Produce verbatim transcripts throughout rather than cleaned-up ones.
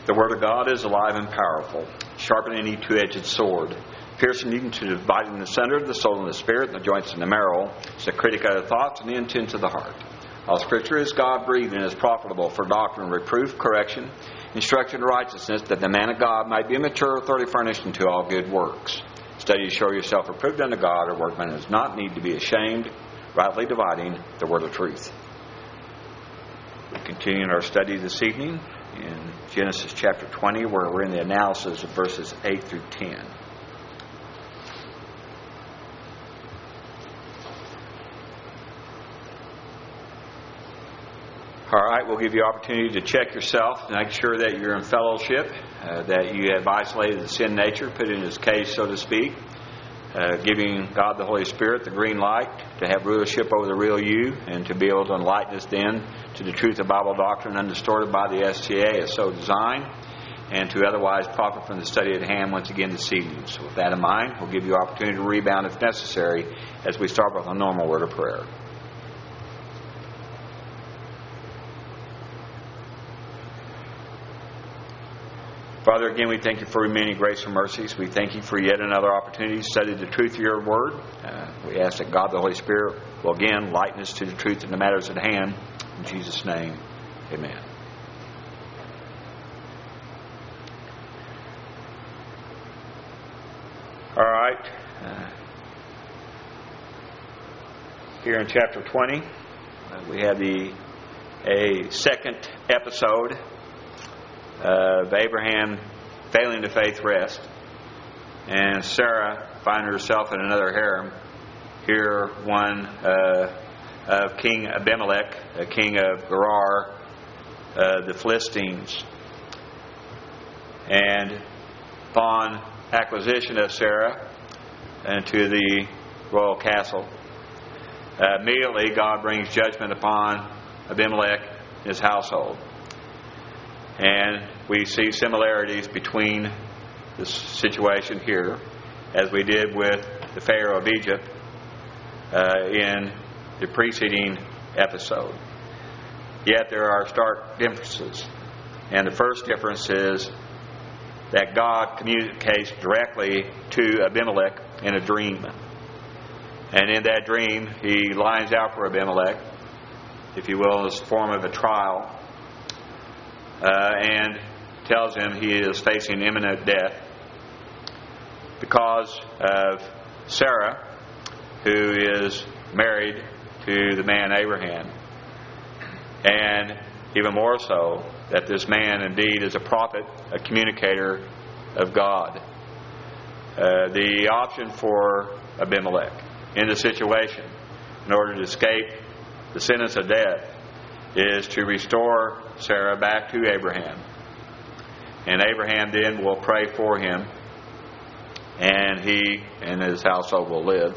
The Word of God is alive and powerful, sharper than any two-edged sword, piercing even to dividing the center of the soul and the spirit, and the joints and the marrow. It's a critic of the thoughts and the intents of the heart. All Scripture is God-breathed and is profitable for doctrine, reproof, correction, instruction in righteousness, that the man of God might be mature, thoroughly furnished unto all good works. Study to show yourself approved unto God, a workman does not need to be ashamed, rightly dividing the word of truth. We continue our study this evening in Genesis chapter twenty, where we're in the analysis of verses eight through ten. All right, we'll give you opportunity to check yourself, make sure that you're in fellowship, uh, that you have isolated the sin nature, put it in its case, so to speak, uh, giving God the Holy Spirit the green light to have rulership over the real you and to be able to enlighten us then to the truth of Bible doctrine undistorted by the S T A as so designed, and to otherwise profit from the study at hand once again this evening. So with that in mind, we'll give you opportunity to rebound if necessary as we start with a normal word of prayer. Father, again, we thank you for your many grace and mercies. We thank you for yet another opportunity to study the truth of your word. Uh, we ask that God, the Holy Spirit, will again lighten us to the truth in the matters at hand. In Jesus' name, amen. All right. Uh, here in chapter twenty, uh, we have the a second episode of Abraham failing to faith rest, and Sarah finding herself in another harem. Here, one uh, of King Abimelech, a king of Gerar, uh, the Philistines. And upon acquisition of Sarah into the royal castle, uh, immediately God brings judgment upon Abimelech and his household. And we see similarities between this situation here, as we did with the Pharaoh of Egypt uh, in the preceding episode. Yet there are stark differences. And the first difference is that God communicates directly to Abimelech in a dream. And in that dream, he lines out for Abimelech, if you will, in the form of a trial, uh, and tells him he is facing imminent death because of Sarah, who is married to the man Abraham. And even more so, that this man indeed is a prophet, a communicator of God. Uh, the option for Abimelech in the situation, in order to escape the sentence of death, is to restore Sarah back to Abraham. And Abraham then will pray for him, and he and his household will live.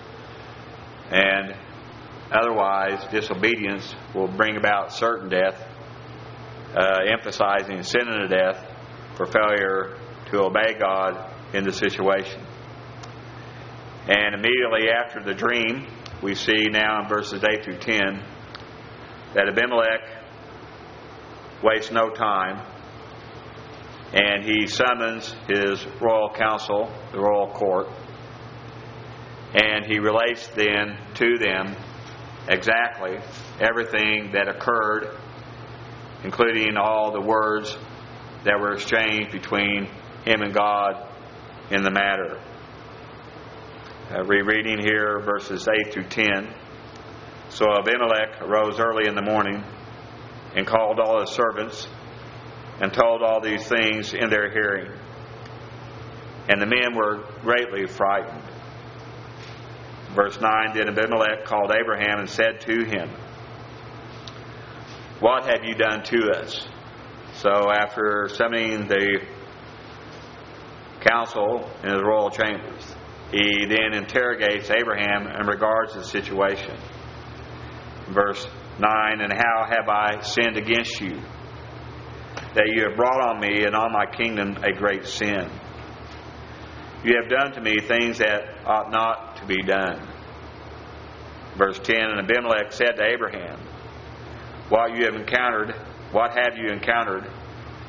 And otherwise, disobedience will bring about certain death, uh, emphasizing sin unto death for failure to obey God in the situation. And immediately after the dream, we see now in verses eight through ten that Abimelech wastes no time, and he summons his royal council, the royal court, and he relates then to them exactly everything that occurred, including all the words that were exchanged between him and God in the matter. Uh, rereading here verses eight through ten. So Abimelech arose early in the morning and called all his servants and told all these things in their hearing. And the men were greatly frightened. Verse nine, then Abimelech called Abraham and said to him, "What have you done to us?" So after summoning the council in his royal chambers, he then interrogates Abraham in regards to the situation. Verse nine, and how have I sinned against you, that you have brought on me and on my kingdom a great sin? You have done to me things that ought not to be done. Verse ten, and Abimelech said to Abraham, What you have encountered, what have you encountered?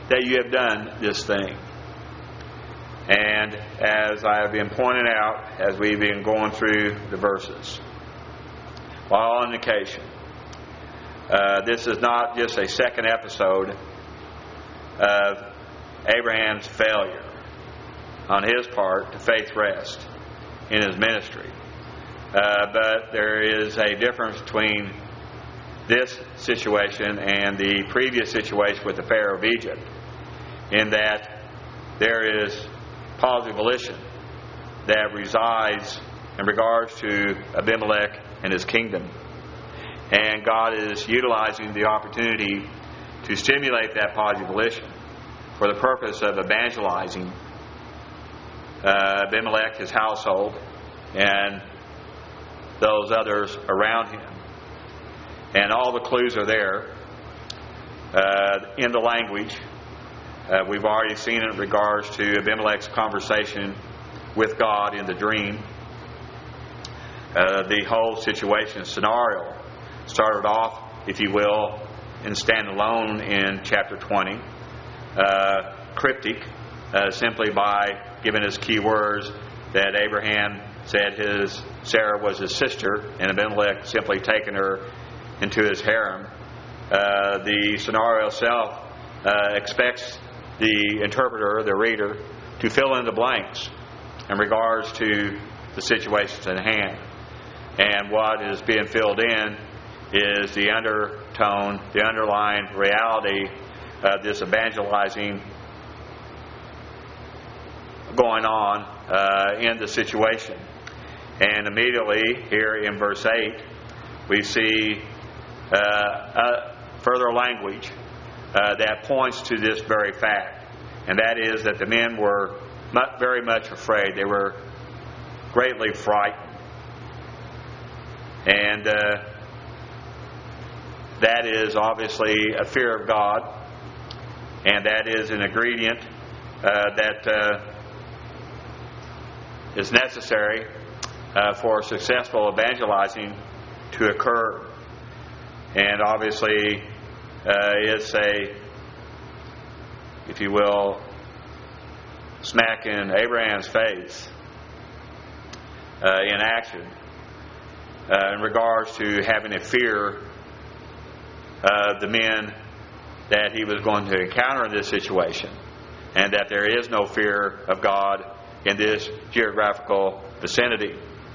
that you have done this thing? And as I have been pointing out, as we've been going through the verses, while on occasion, uh, this is not just a second episode of Abraham's failure on his part to faith rest in his ministry. Uh, but there is a difference between this situation and the previous situation with the Pharaoh of Egypt, in that there is positive volition that resides in regards to Abimelech and his kingdom. And God is utilizing the opportunity to stimulate that positive volition for the purpose of evangelizing uh, Abimelech, his household, and those others around him. And all the clues are there uh, in the language. Uh, we've already seen it in regards to Abimelech's conversation with God in the dream. Uh, the whole situation scenario started off, if you will, in standalone in chapter twenty, uh, cryptic, uh, simply by giving us key words that Abraham said his Sarah was his sister, and Abimelech simply taking her into his harem. Uh, the scenario itself uh, expects the interpreter, the reader, to fill in the blanks in regards to the situations at hand. And what is being filled in is the undertone, the underlying reality of this evangelizing going on uh, in the situation. And immediately here in verse eight, we see uh, uh, further language uh, that points to this very fact. And that is that the men were not very much afraid. They were greatly frightened. And uh, that is obviously a fear of God. And that is an ingredient uh, that uh, is necessary uh, for successful evangelizing to occur. And obviously uh, it's a, if you will, smack in Abraham's face uh, in action uh, in regards to having a fear of the men that he was going to encounter in this situation, and that there is no fear of God in this geographical vicinity.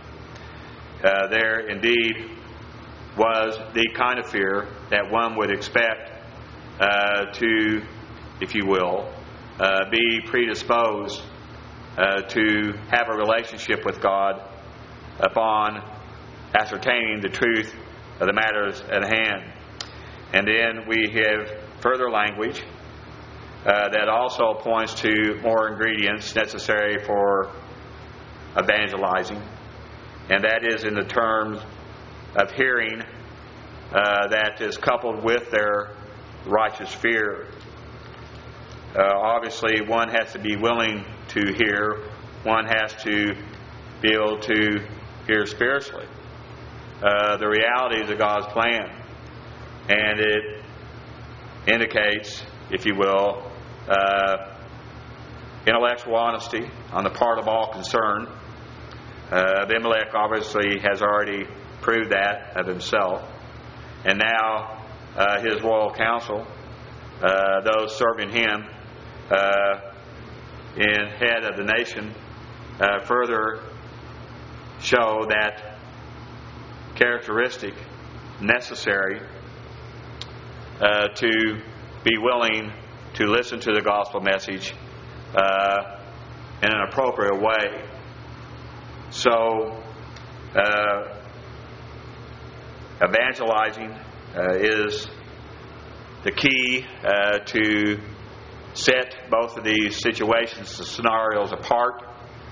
Uh, there indeed was the kind of fear that one would expect uh, to, if you will, uh, be predisposed uh, to have a relationship with God upon ascertaining the truth of the matters at hand. And then we have further language uh, that also points to more ingredients necessary for evangelizing, and that is in the terms of hearing uh, that is coupled with their righteous fear. Uh, obviously, one has to be willing to hear. One has to be able to hear spiritually uh, the realities of God's plan. And it indicates, if you will, uh, intellectual honesty on the part of all concerned. Uh, Abimelech obviously has already proved that of himself. And now uh, his royal council, uh, those serving him uh, in head of the nation, uh, further show that characteristic necessary uh, to be willing to listen to the gospel message uh, in an appropriate way. So, uh, evangelizing uh, is the key uh, to set both of these situations, the scenarios apart.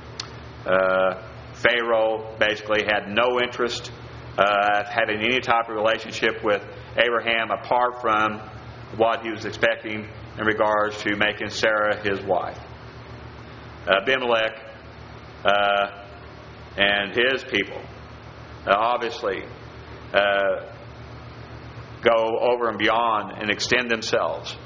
Uh, Pharaoh basically had no interest uh, having any type of relationship with Abraham apart from what he was expecting in regards to making Sarah his wife. Abimelech uh, and his people uh, obviously uh, go over and beyond and extend themselves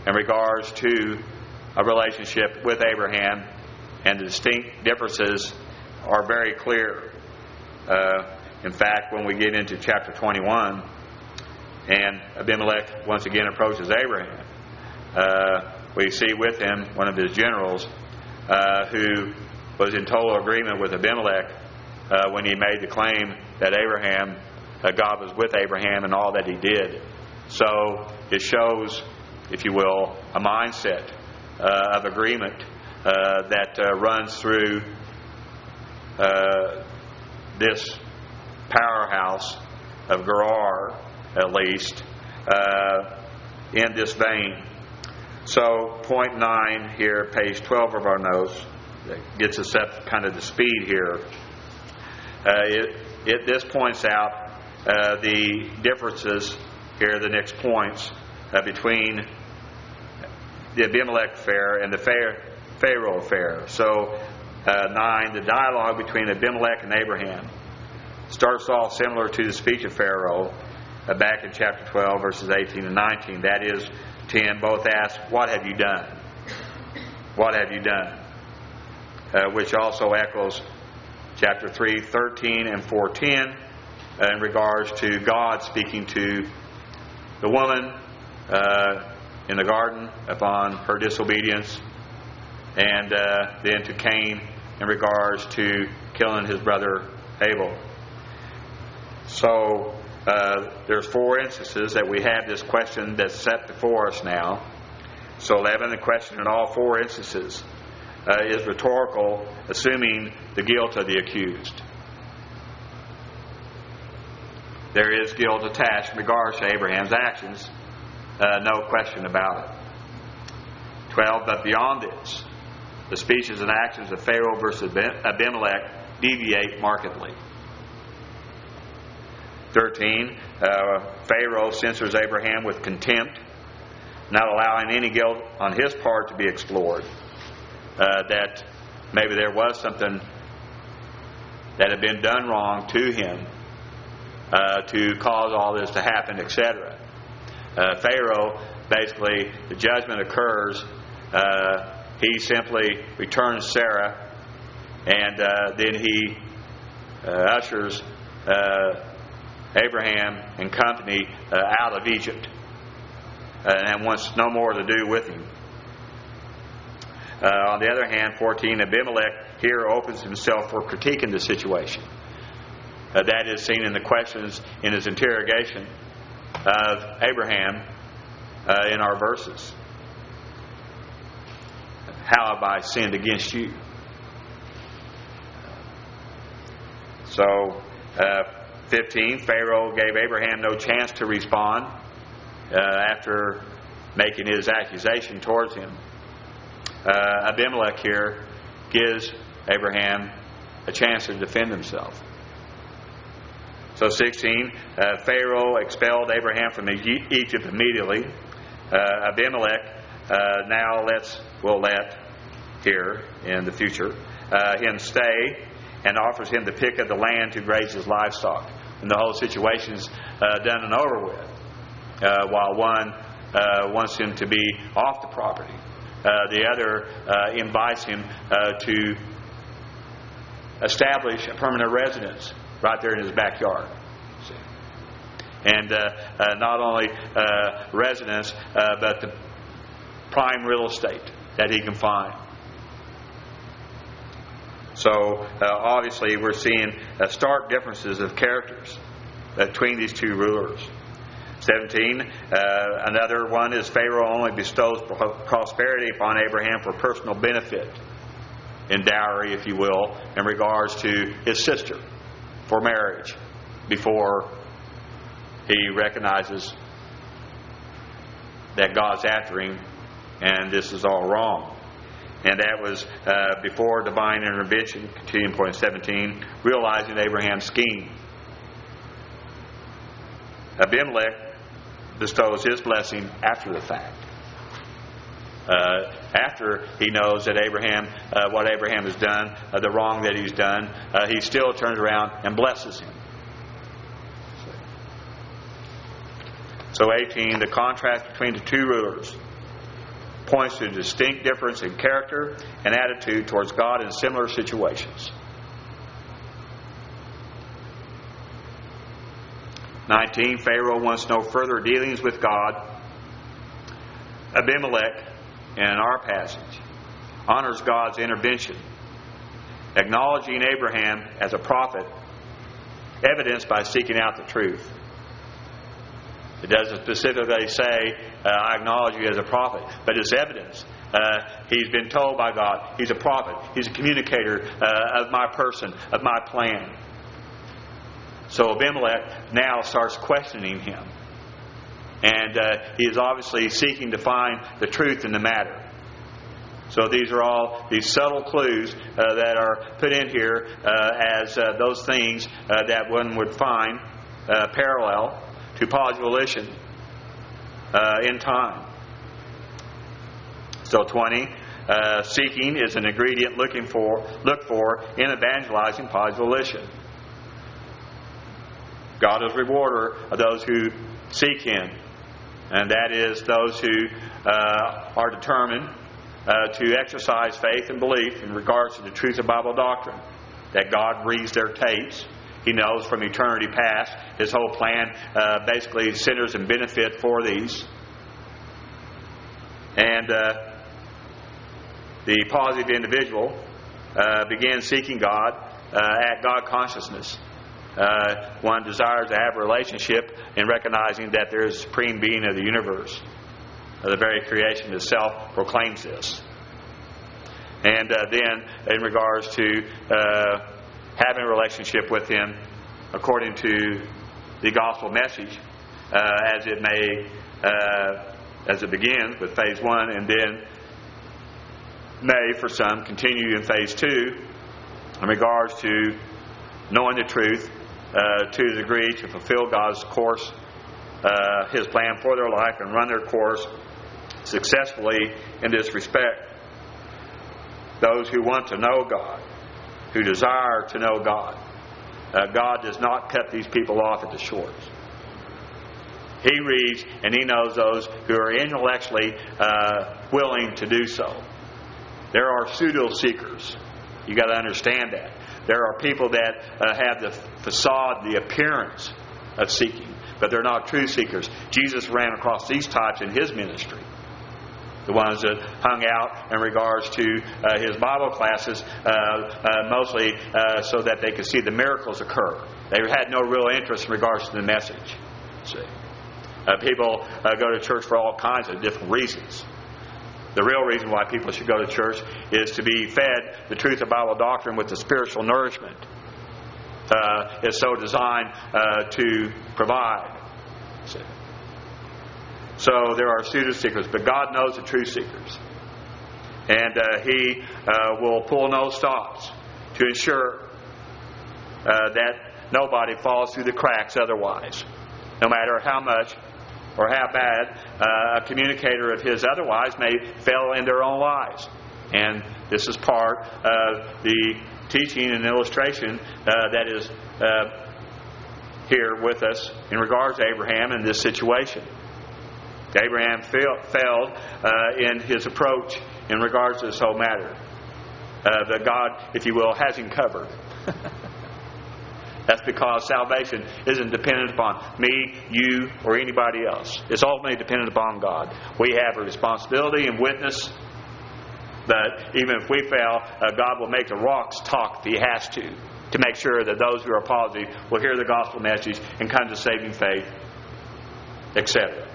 in regards to a relationship with Abraham, and the distinct differences are very clear. Uh, in fact, when we get into chapter twenty-one, and Abimelech once again approaches Abraham, uh, we see with him one of his generals uh, who was in total agreement with Abimelech uh, when he made the claim that Abraham, uh, God was with Abraham in all that he did. So it shows, if you will, a mindset uh, of agreement uh, that uh, runs through uh, this powerhouse of Gerar, at least, uh, in this vein. So, point nine here, page twelve of our notes, that gets us up kind of the speed here. Uh, it, it this points out uh, the differences here, the next points uh, between the Abimelech affair and the Pharaoh affair. So, uh, nine, the dialogue between Abimelech and Abraham starts off similar to the speech of Pharaoh uh, back in chapter twelve, verses eighteen and nineteen. That is, ten, both ask, "What have you done? What have you done?" Uh, which also echoes chapter three, thirteen and fourteen uh, in regards to God speaking to the woman uh, in the garden upon her disobedience, and uh, then to Cain in regards to killing his brother Abel. So uh, there's four instances that we have this question that's set before us now. So eleven, the question in all four instances uh, is rhetorical, assuming the guilt of the accused. There is guilt attached in regards to Abraham's actions, uh, no question about it. twelve, but beyond this, the speeches and actions of Pharaoh versus Abimelech deviate markedly. thirteen, uh, Pharaoh censors Abraham with contempt, not allowing any guilt on his part to be explored. Uh, that maybe there was something that had been done wrong to him uh, to cause all this to happen, et cetera. Uh, Pharaoh, basically, the judgment occurs. Uh, he simply returns Sarah, and uh, then he uh, ushers uh, Abraham and company uh, out of Egypt, uh, and wants no more to do with him. Uh, on the other hand, fourteen, Abimelech here opens himself for critiquing the situation. Uh, that is seen in the questions in his interrogation of Abraham uh, in our verses. How have I sinned against you? So, uh, fifteen, Pharaoh gave Abraham no chance to respond uh, after making his accusation towards him. Uh, Abimelech here gives Abraham a chance to defend himself. So sixteen, uh, Pharaoh expelled Abraham from Egypt immediately. Uh, Abimelech uh, now lets, will let, here in the future, uh, him stay and offers him the pick of the land to graze his livestock. And the whole situation's uh, done and over with. Uh, while one uh, wants him to be off the property, uh, the other uh, invites him uh, to establish a permanent residence right there in his backyard. See? And uh, uh, not only uh, residence, uh, but the prime real estate that he can find. So uh, obviously we're seeing uh, stark differences of characters between these two rulers. seventeen, uh, another one is Pharaoh only bestows prosperity upon Abraham for personal benefit, in dowry, if you will, in regards to his sister for marriage, before he recognizes that God's after him and this is all wrong. And that was uh, before divine intervention, continuing point seventeen, realizing Abraham's scheme. Abimelech bestows his blessing after the fact. Uh, after he knows that Abraham, uh, what Abraham has done, uh, the wrong that he's done, uh, he still turns around and blesses him. So eighteen, the contrast between the two rulers points to a distinct difference in character and attitude towards God in similar situations. nineteen. Pharaoh wants no further dealings with God. Abimelech, in our passage, honors God's intervention, acknowledging Abraham as a prophet, evidenced by seeking out the truth. It doesn't specifically say, uh, I acknowledge you as a prophet, but it's evidence. Uh, he's been told by God, he's a prophet, he's a communicator uh, of my person, of my plan. So Abimelech now starts questioning him. And uh, he is obviously seeking to find the truth in the matter. So these are all these subtle clues uh, that are put in here uh, as uh, those things uh, that one would find uh, parallel to positive volition uh, in time. So twenty, uh, seeking is an ingredient looking for, look for in evangelizing positive volition. God is rewarder of those who seek Him, and that is those who uh, are determined uh, to exercise faith and belief in regards to the truth of Bible doctrine. That God reads their tapes. He knows from eternity past His whole plan uh, basically centers and benefit for these. And uh, the positive individual uh, begins seeking God uh, at God consciousness. Uh, one desires to have a relationship in recognizing that there is a supreme being of the universe. Uh, the very creation itself proclaims this. And uh, then in regards to uh, having a relationship with Him according to the gospel message, uh, as it may, uh, as it begins with phase one, and then may, for some, continue in phase two in regards to knowing the truth uh, to the degree to fulfill God's course, uh, His plan for their life, and run their course successfully in this respect. Those who want to know God, who desire to know God, uh, God does not cut these people off at the shores. He reads and He knows those who are intellectually uh, willing to do so. There are pseudo seekers. You got to understand that. There are people that uh, have the facade, the appearance of seeking, but they're not true seekers. Jesus ran across these types in His ministry. The ones that hung out in regards to uh, His Bible classes, uh, uh, mostly uh, so that they could see the miracles occur. They had no real interest in regards to the message. See, uh, people uh, go to church for all kinds of different reasons. The real reason why people should go to church is to be fed the truth of Bible doctrine with the spiritual nourishment. Uh, it's so designed uh, to provide. See. So there are pseudo seekers, but God knows the true seekers. And uh, He uh, will pull no stops to ensure uh, that nobody falls through the cracks otherwise. No matter how much or how bad uh, a communicator of His otherwise may fail in their own lives. And this is part of the teaching and illustration uh, that is uh, here with us in regards to Abraham in this situation. Abraham fail, failed uh, in his approach in regards to this whole matter. Uh, but God, if you will, has him covered. That's because salvation isn't dependent upon me, you, or anybody else. It's ultimately dependent upon God. We have a responsibility and witness that even if we fail, uh, God will make the rocks talk if He has to, to make sure that those who are positive will hear the gospel message and come to saving faith, et cetera.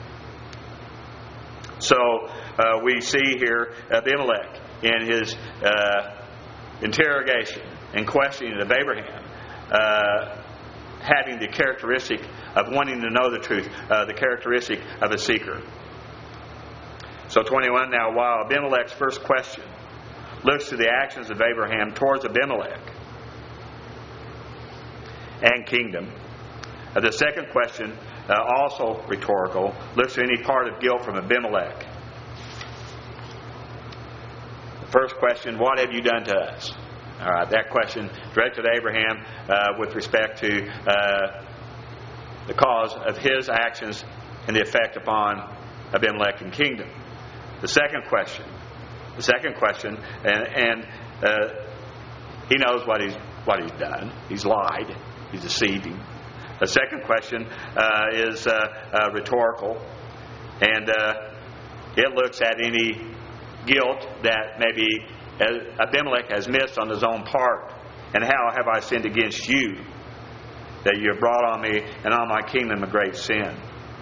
So uh, we see here Abimelech in his uh, interrogation and questioning of Abraham, uh, having the characteristic of wanting to know the truth, uh, the characteristic of a seeker. So twenty-one, now while Abimelech's first question looks to the actions of Abraham towards Abimelech and kingdom, uh, the second question, Uh, also rhetorical, looks to any part of guilt from Abimelech. The first question, what have you done to us? All right, that question directed to Abraham uh, with respect to uh, the cause of his actions and the effect upon Abimelech and kingdom. The second question. The second question, and, and uh, he knows what he's what he's done. He's lied. He's deceived him. The second question uh, is uh, uh, rhetorical, and uh, it looks at any guilt that maybe Abimelech has missed on his own part. And how have I sinned against you, that you have brought on me and on my kingdom a great sin?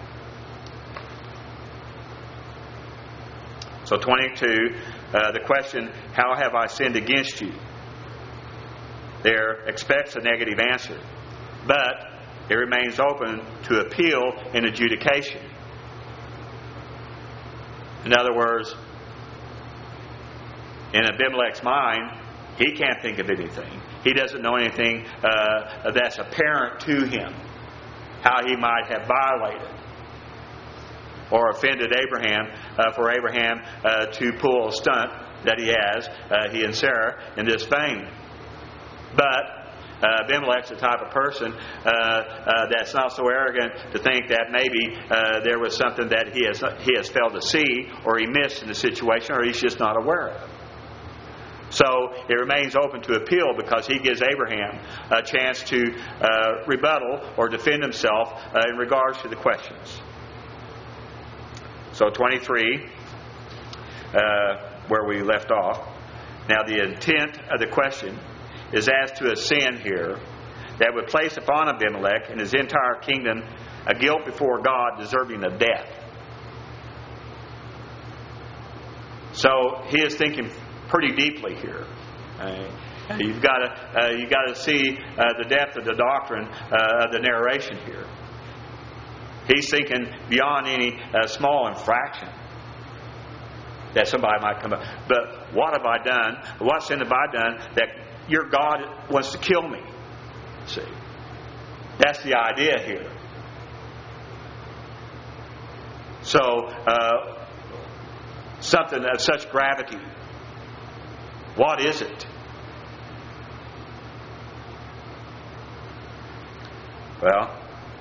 So twenty-two, uh, the question, how have I sinned against you? There expects a negative answer, but it remains open to appeal in adjudication. In other words, in Abimelech's mind, he can't think of anything. He doesn't know anything uh, that's apparent to him, how he might have violated or offended Abraham, uh, for Abraham uh, to pull a stunt that he has, uh, he and Sarah, in this vein. But uh, Abimelech's the type of person uh, uh, that's not so arrogant to think that maybe uh, there was something that he has he has failed to see, or he missed in the situation, or he's just not aware of. So it remains open to appeal, because he gives Abraham a chance to uh, rebuttal or defend himself uh, in regards to the questions. So twenty-three, uh, where we left off. Now the intent of the question is as to a sin here that would place upon Abimelech and his entire kingdom a guilt before God deserving of death. So he is thinking pretty deeply here. Uh, you've got to uh, you got to see uh, the depth of the doctrine uh, of the narration here. He's thinking beyond any uh, small infraction that somebody might come up. But what have I done? What sin have I done that your God wants to kill me? See, that's the idea here. So uh, something of such gravity. What is it? Well,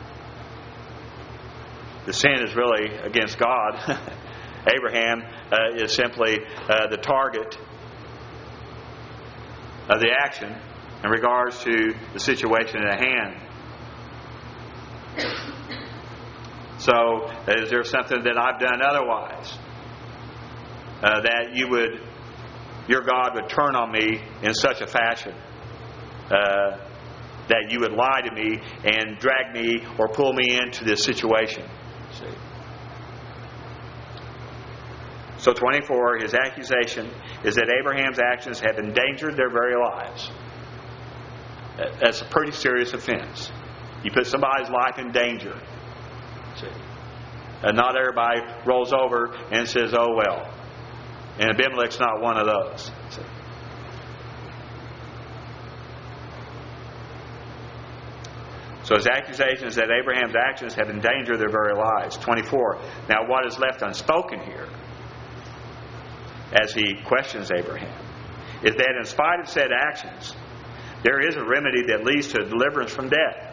the sin is really against God. Abraham uh, is simply uh, the target of the action in regards to the situation at hand. So, is there something that I've done otherwise uh, that you would, your God would turn on me in such a fashion uh, that you would lie to me and drag me or pull me into this situation? See. So twenty-four, his accusation is that Abraham's actions have endangered their very lives. That's a pretty serious offense. You put somebody's life in danger. See. And not everybody rolls over and says, oh well. And Abimelech's not one of those. See. So his accusation is that Abraham's actions have endangered their very lives. twenty-four. Now what is left unspoken here, as he questions Abraham, is that in spite of said actions, there is a remedy that leads to deliverance from death.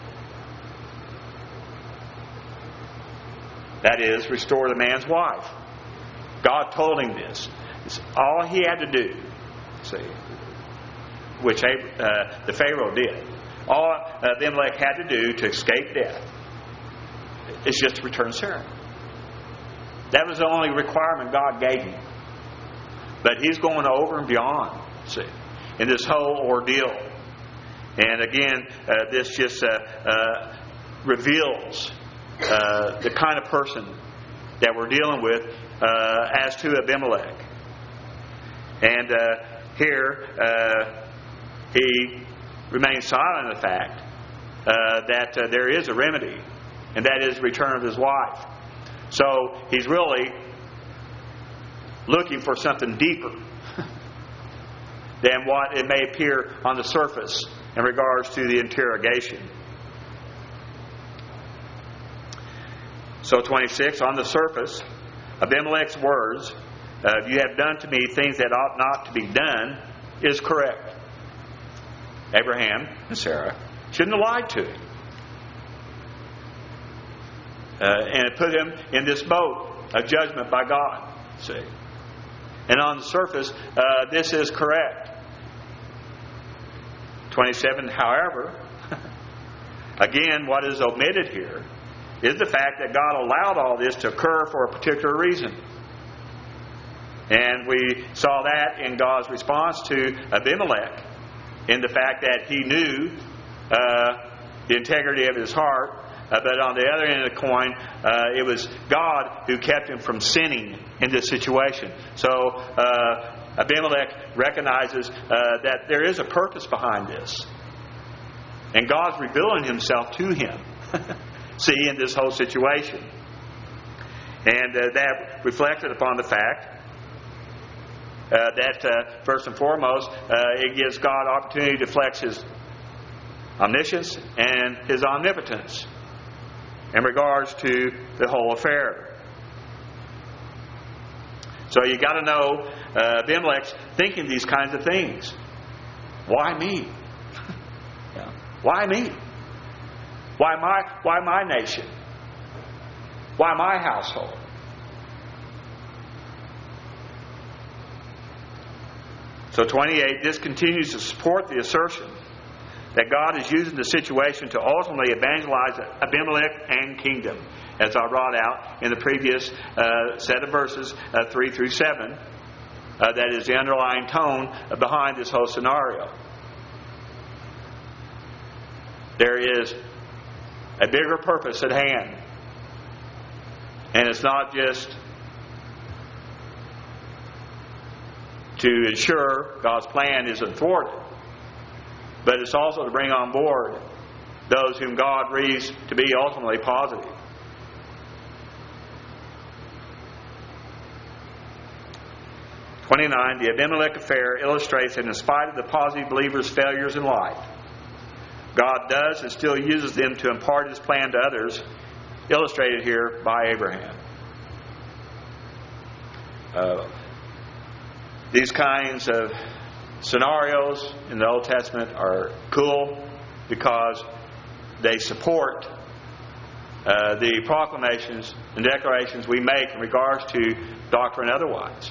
That is, restore the man's wife. God told him this. It's all he had to do, see, which uh, the Pharaoh did. All Abimelech had to do to escape death is just to return Sarah. That was the only requirement God gave him. But he's going over and beyond, see, in this whole ordeal. And again, uh, this just uh, uh, reveals uh, the kind of person that we're dealing with uh, as to Abimelech. And uh, here, uh, he remains silent on the fact uh, that uh, there is a remedy, and that is the return of his wife. So he's really looking for something deeper than what it may appear on the surface in regards to the interrogation. So twenty-six, on the surface, Abimelech's words, uh, "You have done to me things that ought not to be done," is correct. Abraham and Sarah shouldn't have lied to him. Uh, and it put him in this boat of judgment by God. See? And on the surface, uh, this is correct. twenty-seven, however, again, what is omitted here is the fact that God allowed all this to occur for a particular reason. And we saw that in God's response to Abimelech, in the fact that he knew uh, the integrity of his heart, uh, but on the other end of the coin, uh, it was God who kept him from sinning in this situation. So uh, Abimelech recognizes uh, that there is a purpose behind this. And God's revealing himself to him. See, in this whole situation. And uh, that reflected upon the fact uh, that, uh, first and foremost, uh, it gives God opportunity to flex His omniscience and His omnipotence in regards to the whole affair. So you got to know uh, Abimelech's thinking these kinds of things. Why me? yeah. Why me? Why my, why my nation? Why my household? So twenty-eight, this continues to support the assertion that God is using the situation to ultimately evangelize Abimelech and kingdom, as I brought out in the previous uh, set of verses, uh, three through seven. Uh, that is the underlying tone behind this whole scenario. There is a bigger purpose at hand. And it's not just to ensure God's plan isn't thwarted, but it's also to bring on board those whom God reads to be ultimately positive. twenty-nine, the Abimelech affair illustrates that in spite of the positive believer's failures in life, God does and still uses them to impart His plan to others, illustrated here by Abraham. Uh, these kinds of scenarios in the Old Testament are cool because they support uh, the proclamations and declarations we make in regards to doctrine otherwise.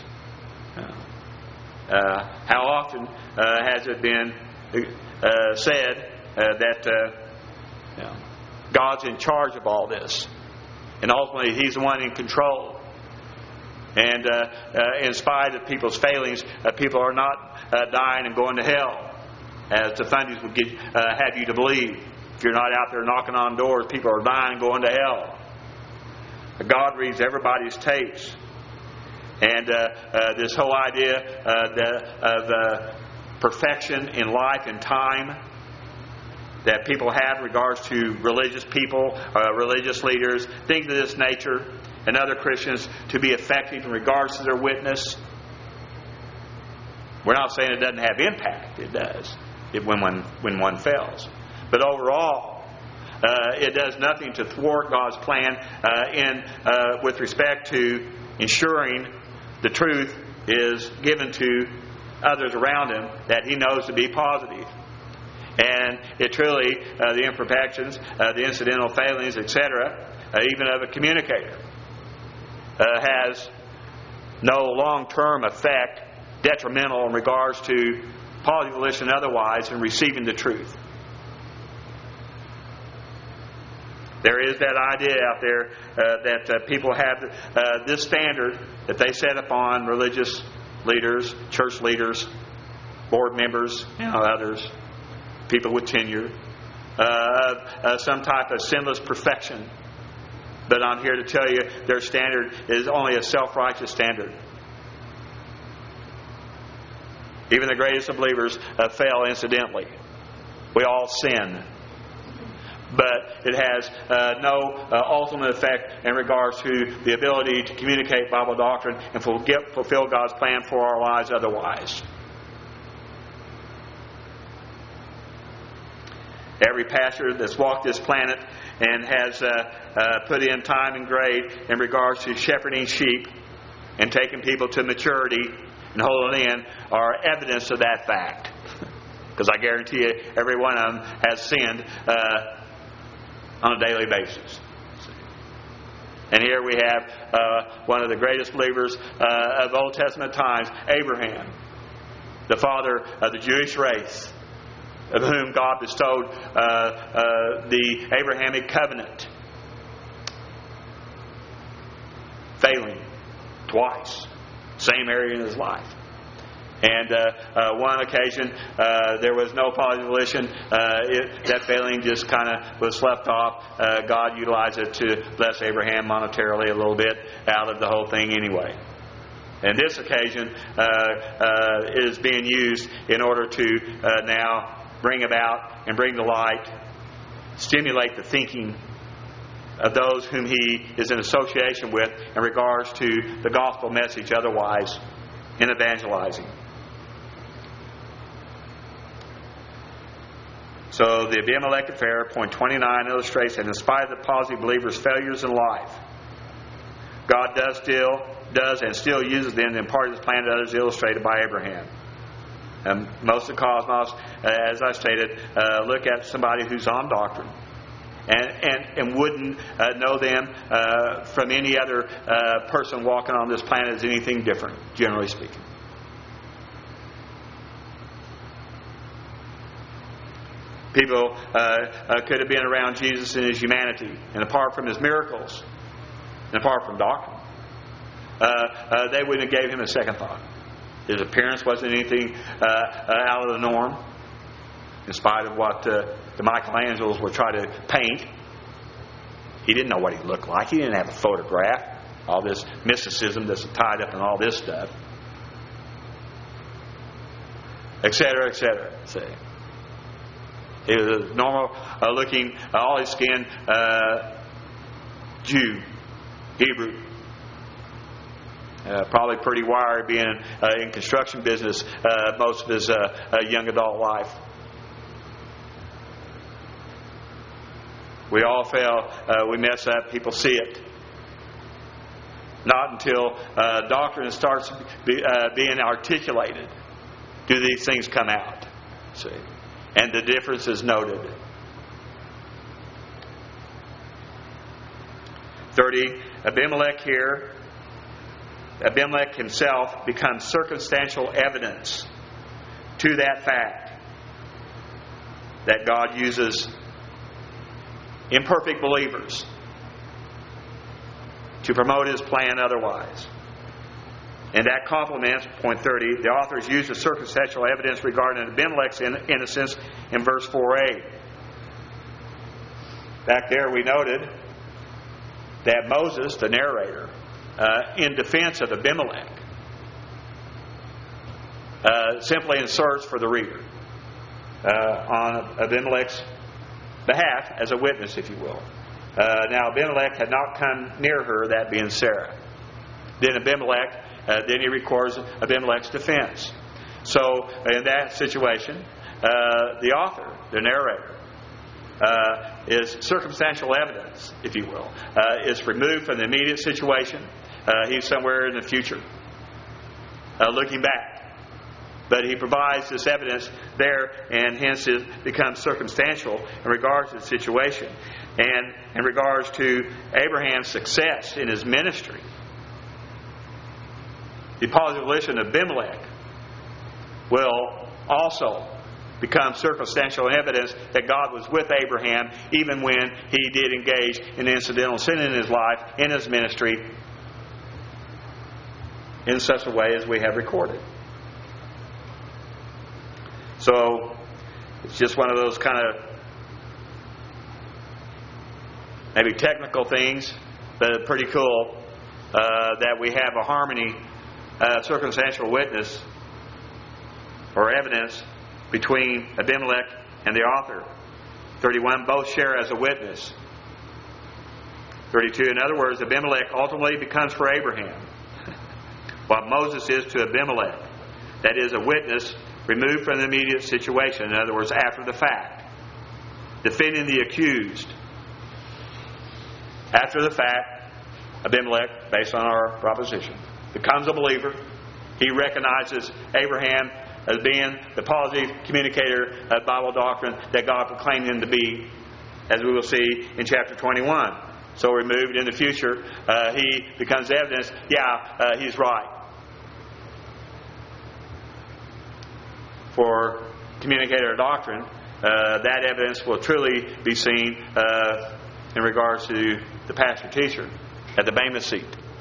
Uh, how often uh, has it been uh, said uh, that uh, you know, God's in charge of all this, and ultimately He's the one in control. And uh, uh, in spite of people's failings, uh, people are not uh, dying and going to hell, as the Fundies would get, uh, have you to believe. If you're not out there knocking on doors, people are dying and going to hell. God reads everybody's tapes. And uh, uh, this whole idea uh, the, of uh, perfection in life and time that people have in regards to religious people, uh, religious leaders, things of this nature, and other Christians to be effective in regards to their witness. We're not saying it doesn't have impact. It does, it, when, one, when one fails. But overall, uh, it does nothing to thwart God's plan uh, in uh, with respect to ensuring the truth is given to others around him that he knows to be positive. And it truly, uh, the imperfections, uh, the incidental failings, et cetera, uh, even of a communicator, uh, has no long-term effect, detrimental in regards to positive volition and otherwise in receiving the truth. There is that idea out there uh, that uh, people have uh, this standard that they set upon religious leaders, church leaders, board members, you know, others, people with tenure, uh, uh, some type of sinless perfection. But I'm here to tell you their standard is only a self-righteous standard. Even the greatest of believers uh, fail incidentally. We all sin. But it has uh, no uh, ultimate effect in regards to the ability to communicate Bible doctrine and fulfill God's plan for our lives otherwise. Every pastor that's walked this planet and has uh, uh, put in time and grade in regards to shepherding sheep and taking people to maturity and holding in are evidence of that fact. Because I guarantee you, every one of them has sinned uh, on a daily basis. And here we have uh, one of the greatest believers uh, of Old Testament times, Abraham, the father of the Jewish race, of whom God bestowed uh, uh, the Abrahamic covenant, failing twice, same area in his life. And uh, uh, one occasion, uh, there was no positive volition. Uh, it, that failing just kind of was left off. Uh, God utilized it to bless Abraham monetarily a little bit out of the whole thing anyway. And this occasion uh, uh, is being used in order to uh, now bring about and bring to light, stimulate the thinking of those whom he is in association with in regards to the gospel message otherwise in evangelizing. So the Abimelech affair, point twenty-nine, illustrates that in spite of the positive believer's failures in life, God does still does and still uses them to impart His plan to others, illustrated by Abraham. And most of the cosmos, uh, as I stated, uh, look at somebody who's on doctrine and and, and wouldn't uh, know them uh, from any other uh, person walking on this planet as anything different, generally speaking. People uh, uh, could have been around Jesus in His humanity, and apart from His miracles, and apart from doctrine, uh, uh, they wouldn't have gave Him a second thought. His appearance wasn't anything uh, uh, out of the norm, in spite of what uh, the Michelangelos were trying to paint. He didn't know what he looked like. He didn't have a photograph. All this mysticism that's tied up in all this stuff, et cetera, et cetera. See. He was a normal uh, looking, uh, all his skin, uh, Jew, Hebrew. Uh, probably pretty wired, being uh, in construction business uh, most of his uh, uh, young adult life. We all fail. Uh, we mess up. People see it. Not until uh, doctrine starts be, uh, being articulated do these things come out. See. And the difference is noted. thirty, Abimelech here, Abimelech himself becomes circumstantial evidence to that fact that God uses imperfect believers to promote His plan otherwise. And that complements, point thirty, the authors use the circumstantial evidence regarding Abimelech's innocence in verse four a. Back there we noted that Moses, the narrator, uh, in defense of Abimelech, uh, simply inserts for the reader uh, on Abimelech's behalf as a witness, if you will. Uh, now Abimelech had not come near her, that being Sarah. Then Abimelech Uh, then he records Abimelech's defense. So, in that situation, uh, the author, the narrator, uh, is circumstantial evidence, if you will. Uh, is removed from the immediate situation. Uh, he's somewhere in the future, uh, looking back. But he provides this evidence there, and hence it becomes circumstantial in regards to the situation. And in regards to Abraham's success in his ministry, the positive volition of Abimelech will also become circumstantial evidence that God was with Abraham even when he did engage in incidental sin in his life, in his ministry, in such a way as we have recorded. So, it's just one of those kind of maybe technical things, but it's pretty cool uh, that we have a harmony, Uh, circumstantial witness or evidence between Abimelech and the author. thirty-one, both share as a witness. thirty-two, in other words, Abimelech ultimately becomes for Abraham what Moses is to Abimelech. That is, a witness removed from the immediate situation. In other words, after the fact. Defending the accused. After the fact, Abimelech, based on our proposition, becomes a believer. He recognizes Abraham as being the positive communicator of Bible doctrine that God proclaimed him to be, as we will see in chapter twenty-one. so removed in the future, uh, he becomes evidence, yeah, uh, he's right. For communicator doctrine, uh, that evidence will truly be seen uh, in regards to the pastor-teacher at the Bema seat.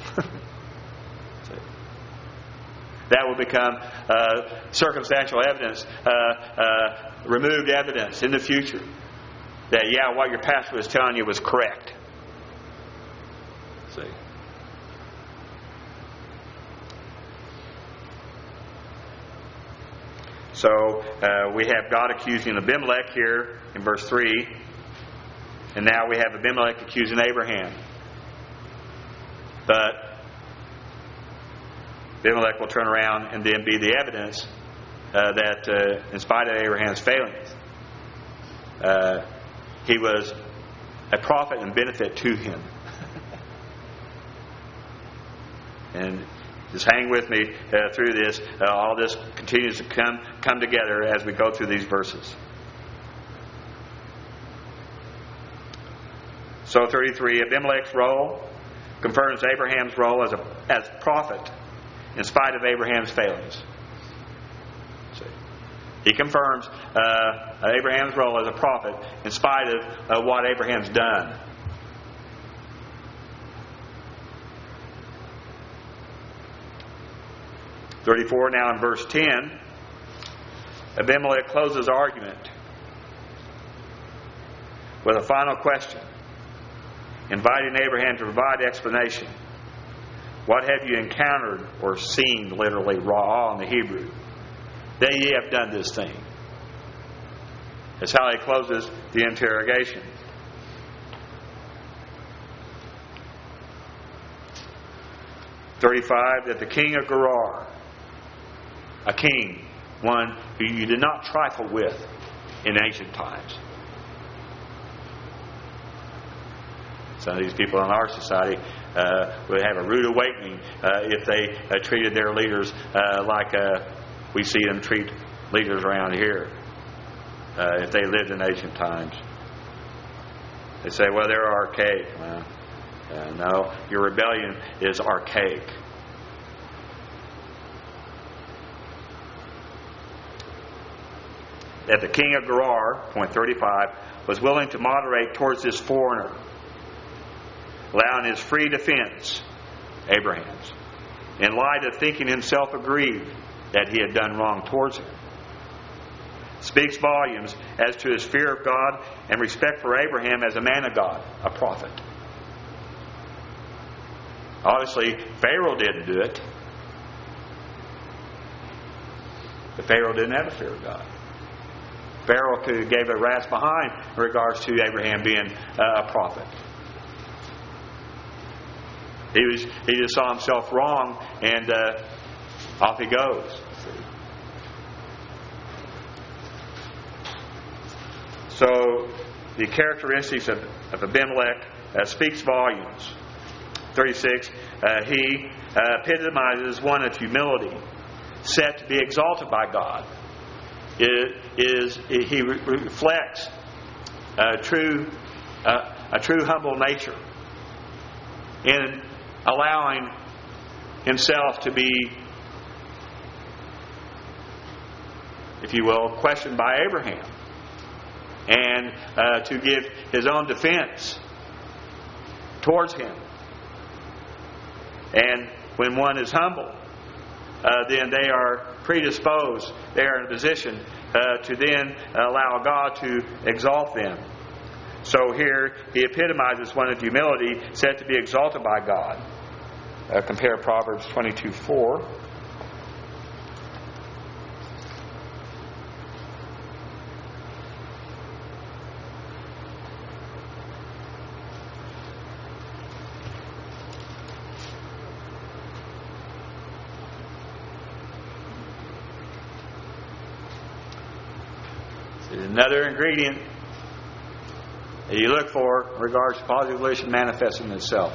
That will become uh, circumstantial evidence, uh, uh, removed evidence in the future that, yeah, what your pastor was telling you was correct. See? So uh, we have God accusing Abimelech here in verse three, and now we have Abimelech accusing Abraham. But Abimelech will turn around and then be the evidence uh, that, uh, in spite of Abraham's failings, uh, he was a profit and benefit to him. And just hang with me uh, through this. Uh, all this continues to come come together as we go through these verses. So thirty-three, Abimelech's role confirms Abraham's role as a as prophet in spite of Abraham's failings. See? He confirms uh, Abraham's role as a prophet in spite of uh, what Abraham's done. thirty-four, now in verse ten, Abimelech closes argument with a final question, inviting Abraham to provide explanation. What have you encountered or seen, literally, raw in the Hebrew, that ye have done this thing? That's how he closes the interrogation. thirty-five, that the king of Gerar, a king, one who you did not trifle with in ancient times. Some of these people in our society uh, would have a rude awakening uh, if they uh, treated their leaders uh, like uh, we see them treat leaders around here, uh, if they lived in ancient times. They say, well, they're archaic. Well, uh, no, your rebellion is archaic. That the king of Gerar, point thirty-five, was willing to moderate towards this foreigner, allowing his free defense, Abraham's, in light of thinking himself aggrieved that he had done wrong towards him. Speaks volumes as to his fear of God and respect for Abraham as a man of God, a prophet. Obviously, Pharaoh didn't do it. But Pharaoh didn't have a fear of God. Pharaoh could gave a rat's behind in regards to Abraham being uh, a prophet. He was he just saw himself wrong, and uh, off he goes. So the characteristics of, of Abimelech uh, speaks volumes. thirty-six, uh, he uh, epitomizes one of humility, set to be exalted by God. It is it, he re- reflects a true uh, a true humble nature in allowing himself to be, if you will, questioned by Abraham, and uh, to give his own defense towards him. And when one is humble, uh, then they are predisposed, they are in a position uh, to then allow God to exalt them. So here he epitomizes one of humility, said to be exalted by God. Uh, compare Proverbs twenty-two four. Another ingredient that you look for in regards to positive volition manifesting itself.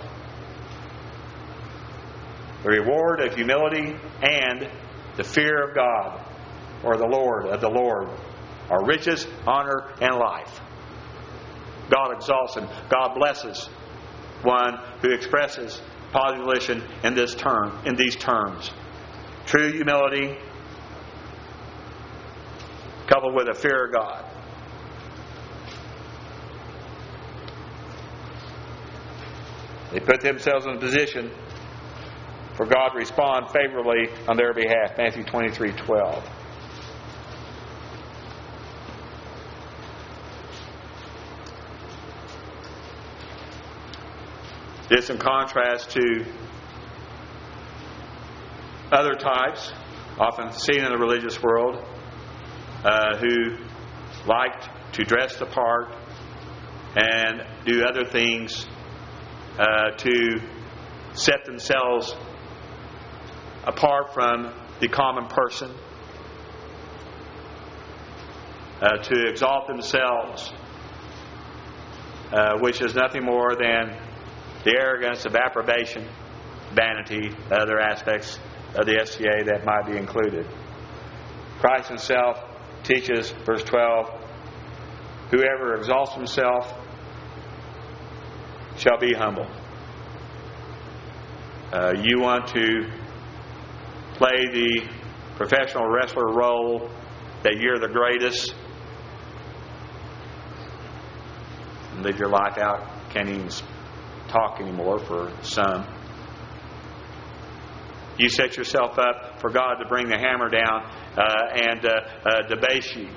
The reward of humility and the fear of God, or the Lord, of the Lord, are riches, honor, and life. God exalts him. God blesses one who expresses positive volition in this term, in these terms. True humility coupled with a fear of God. They put themselves in a position for God to respond favorably on their behalf. Matthew twenty-three twelve. This in contrast to other types, often seen in the religious world, uh, who liked to dress the part and do other things uh, to set themselves apart from the common person, uh, to exalt themselves, uh, which is nothing more than the arrogance of approbation, vanity, other aspects of the S C A that might be included. Christ Himself teaches, verse twelve, whoever exalts himself shall be humble. Uh, you want to play the professional wrestler role that you're the greatest and live your life out, can't even talk anymore for some. You set yourself up for God to bring the hammer down uh, and uh, uh, debase you.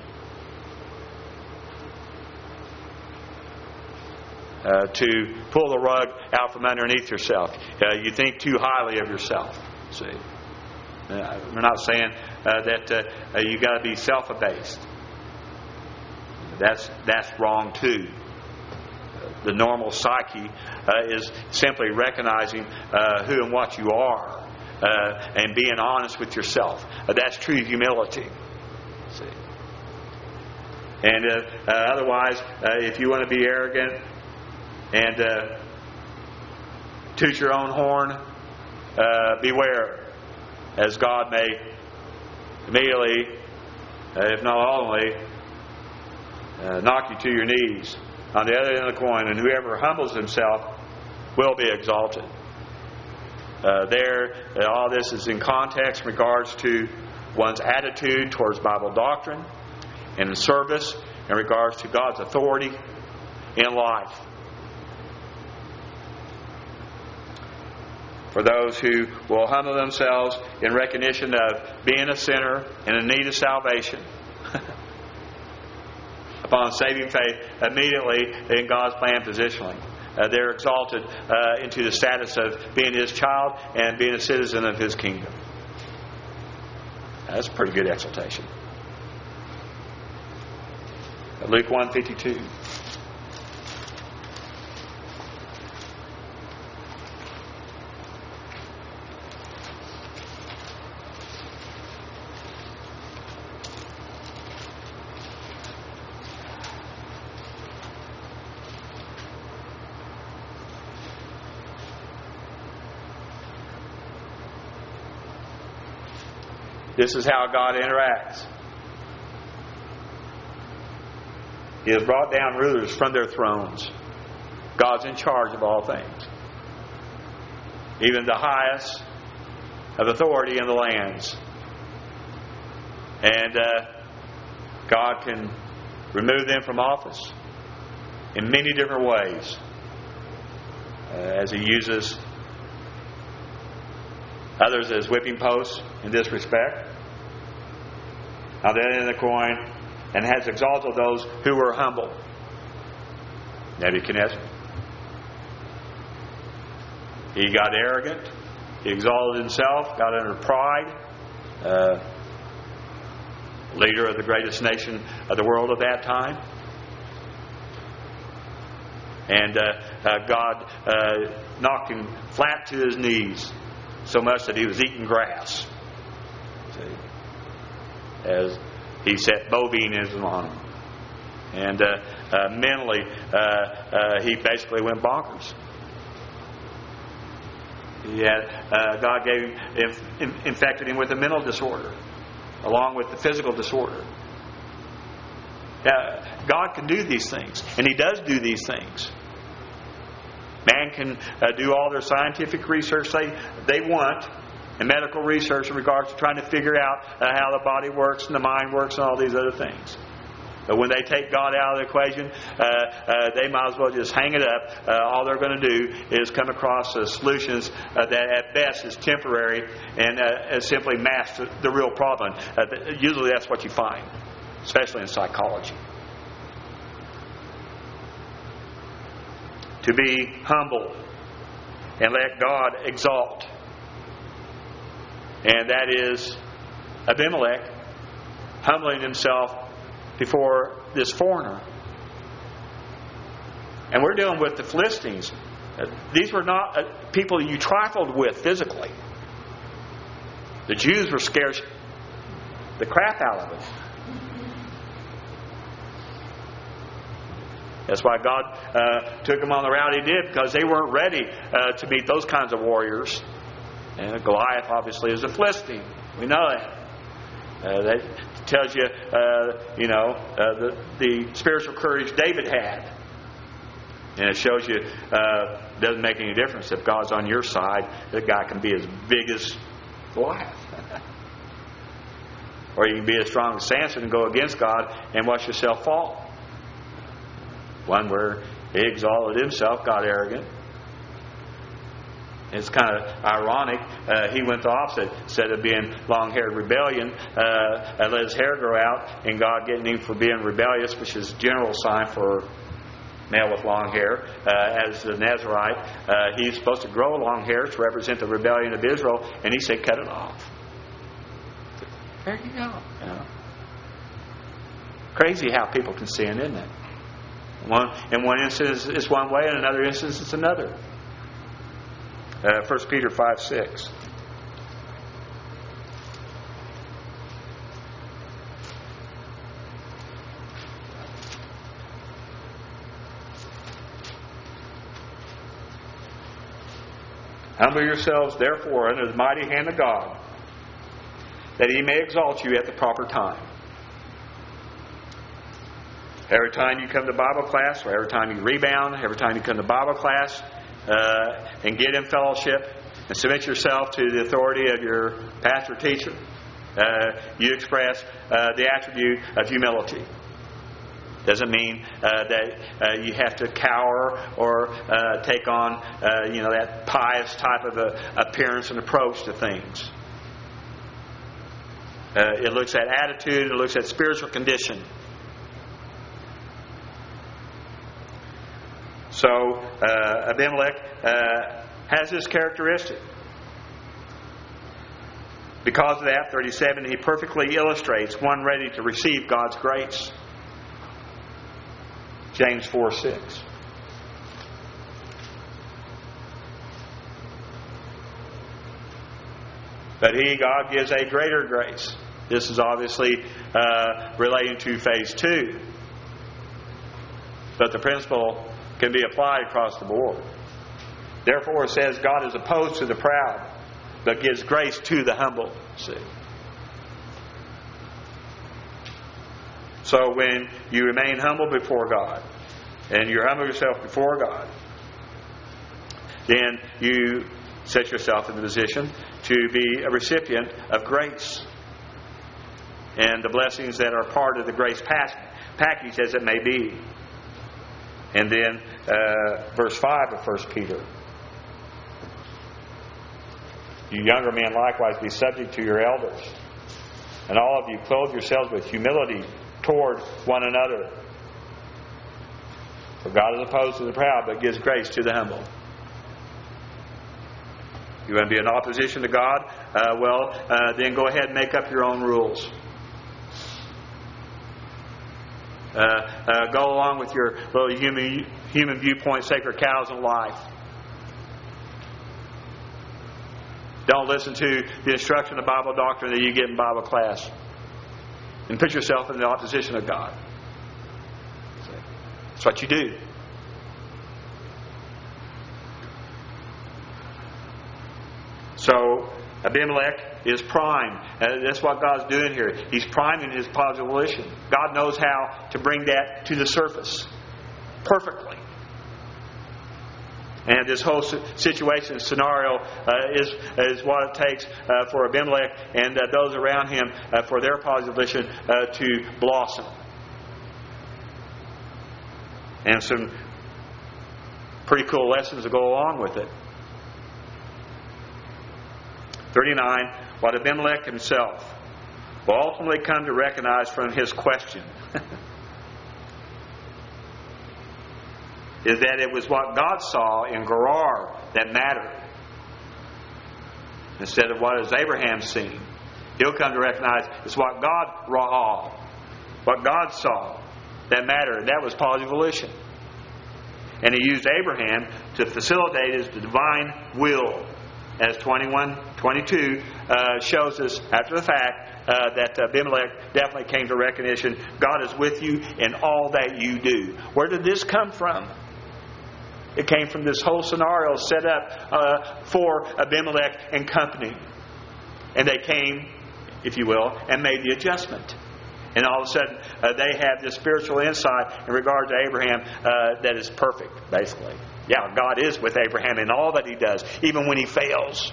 Uh, to pull the rug out from underneath yourself. Uh, you think too highly of yourself. See, uh, we're not saying uh, that uh, you got to be self-abased. That's that's wrong too. The normal psyche uh, is simply recognizing uh, who and what you are uh, and being honest with yourself. Uh, that's true humility. See, and uh, uh, otherwise, uh, if you want to be arrogant and uh, toot your own horn, uh, beware, as God may immediately, uh, if not ultimately, uh, knock you to your knees. On the other end of the coin, and whoever humbles himself will be exalted. Uh, there, uh, all this is in context in regards to one's attitude towards Bible doctrine and in service in regards to God's authority in life. For those who will humble themselves in recognition of being a sinner and in need of salvation, upon saving faith, immediately in God's plan positionally, uh, they're exalted uh, into the status of being His child and being a citizen of His kingdom. That's a pretty good exaltation. Luke one fifty-two. This is how God interacts. He has brought down rulers from their thrones. God's in charge of all things. Even the highest of authority in the lands. And uh, God can remove them from office in many different ways. Uh, as He uses others as whipping posts in this respect. On the other end of the coin, and has exalted those who were humble. Nebuchadnezzar. He got arrogant. He exalted himself, got under pride. Uh, leader of the greatest nation of the world at that time. And uh, uh, God uh, knocked him flat to his knees, so much that he was eating grass. See? As he set bovinism on him. And uh, uh, mentally, uh, uh, he basically went bonkers. He had, uh, God gave him, inf- in- infected him with a mental disorder, along with the physical disorder. Uh, God can do these things, and He does do these things. Man can uh, do all their scientific research they, they want, and medical research in regards to trying to figure out uh, how the body works and the mind works and all these other things. But when they take God out of the equation, uh, uh, they might as well just hang it up. Uh, all they're going to do is come across uh, solutions uh, that at best is temporary and uh, simply mask the, the real problem. Uh, usually that's what you find, especially in psychology. To be humble and let God exalt. And that is Abimelech humbling himself before this foreigner. And we're dealing with the Philistines. These were not people you trifled with physically. The Jews were scared the crap out of them. That's why God uh, took them on the route He did, because they weren't ready uh, to meet those kinds of warriors. And Goliath obviously is a Philistine. We know that. Uh, that tells you, uh, you know, uh, the, the spiritual courage David had. And it shows you uh, it doesn't make any difference. If God's on your side, that guy can be as big as Goliath. Or you can be as strong as Samson and go against God and watch yourself fall. One where he exalted himself, got arrogant. It's kind of ironic. Uh, he went the opposite. Instead of being long-haired rebellion, uh, and let his hair grow out, and God getting him for being rebellious, which is a general sign for male with long hair. Uh, as the Nazarite, uh, he's supposed to grow long hair to represent the rebellion of Israel, and he said, cut it off. There you go. You know? Crazy how people can sin, isn't it? One, in one instance it's one way, in another instance it's another. Uh, First Peter five six. Humble yourselves, therefore, under the mighty hand of God, that He may exalt you at the proper time. Every time you come to Bible class, or every time you rebound, every time you come to Bible class, uh, and get in fellowship, and submit yourself to the authority of your pastor teacher, uh, you express uh, the attribute of humility. Doesn't mean uh, that uh, you have to cower or uh, take on uh, you know that pious type of a appearance and approach to things. Uh, it looks at attitude. It looks at spiritual condition. So uh, Abimelech uh, has this characteristic. Because of that, thirty-seven, he perfectly illustrates one ready to receive God's grace. James four six. But He, God, gives a greater grace. This is obviously uh, relating to phase two. But the principle can be applied across the board. Therefore, it says God is opposed to the proud, but gives grace to the humble. See? So when you remain humble before God, and you humble yourself before God, then you set yourself in the position to be a recipient of grace and the blessings that are part of the grace package as it may be. And then uh, verse five of First Peter. You younger men likewise be subject to your elders, and all of you clothe yourselves with humility toward one another. For God is opposed to the proud, but gives grace to the humble. You want to be in opposition to God? Uh, well, uh, then go ahead and make up your own rules. Uh, uh, go along with your little human, human viewpoint, sacred cows in life. Don't listen to the instruction of Bible doctrine that you get in Bible class. And put yourself in the opposition of God. That's what you do. So, Abimelech is primed. And that's what God's doing here. He's priming his positive volition. God knows how to bring that to the surface perfectly. And this whole situation, scenario, uh, is is what it takes uh, for Abimelech and uh, those around him uh, for their position uh, to blossom. And some pretty cool lessons to go along with it. thirty-nine. What Abimelech himself will ultimately come to recognize from his question is that it was what God saw in Gerar that mattered, instead of what is Abraham's seen. He'll come to recognize it's what God raw, what God saw that mattered. And that was positive volition. And He used Abraham to facilitate His divine will, as twenty-one twenty-two uh, shows us after the fact uh, that Abimelech definitely came to recognition. God is with you in all that you do. Where did this come from? It came from this whole scenario set up uh, for Abimelech and company. And they came, if you will, and made the adjustment. And all of a sudden, uh, they have this spiritual insight in regard to Abraham uh, that is perfect, basically. Yeah, God is with Abraham in all that He does, even when he fails.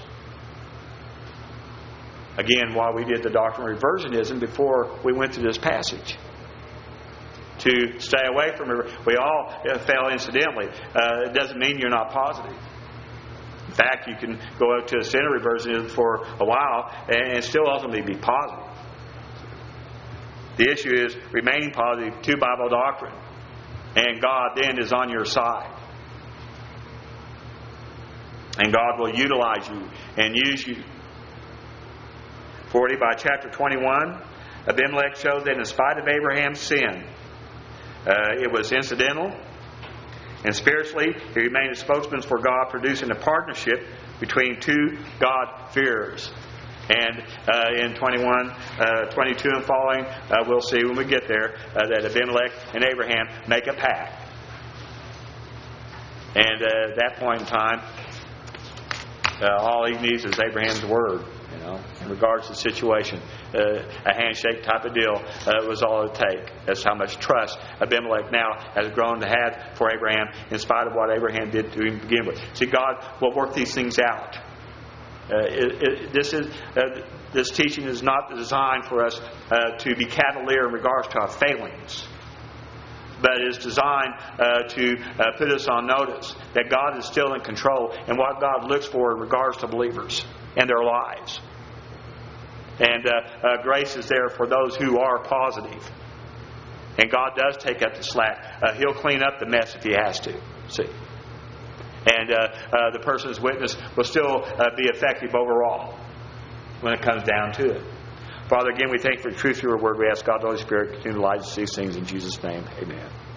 Again, while we did the doctrine of reversionism before we went through this passage. To stay away from it. We all fail incidentally. Uh, it doesn't mean you're not positive. In fact, you can go out to a sin of reversionism for a while and still ultimately be positive. The issue is remaining positive to Bible doctrine. And God then is on your side. And God will utilize you and use you. forty, by chapter twenty-one, Abimelech showed that in spite of Abraham's sin, Uh, it was incidental, and spiritually he remained a spokesman for God, producing a partnership between two God-fearers. And uh, in twenty-one, uh, twenty-two and following, uh, we'll see when we get there uh, that Abimelech and Abraham make a pact. And uh, at that point in time, uh, all he needs is Abraham's word. You know, in regards to the situation, uh, a handshake type of deal uh, was all it take. That's how much trust Abimelech now has grown to have for Abraham, in spite of what Abraham did to him to begin with. See, God will work these things out. Uh, it, it, this is uh, this teaching is not designed for us uh, to be cavalier in regards to our failings, but it is designed uh, to uh, put us on notice that God is still in control and what God looks for in regards to believers and their lives. And uh, uh, grace is there for those who are positive. And God does take up the slack. Uh, he'll clean up the mess if He has to. See? And uh, uh, the person's witness will still uh, be effective overall when it comes down to it. Father, again, we thank you for the truth of your word. We ask God, the Holy Spirit, continue to light us these things in Jesus' name. Amen.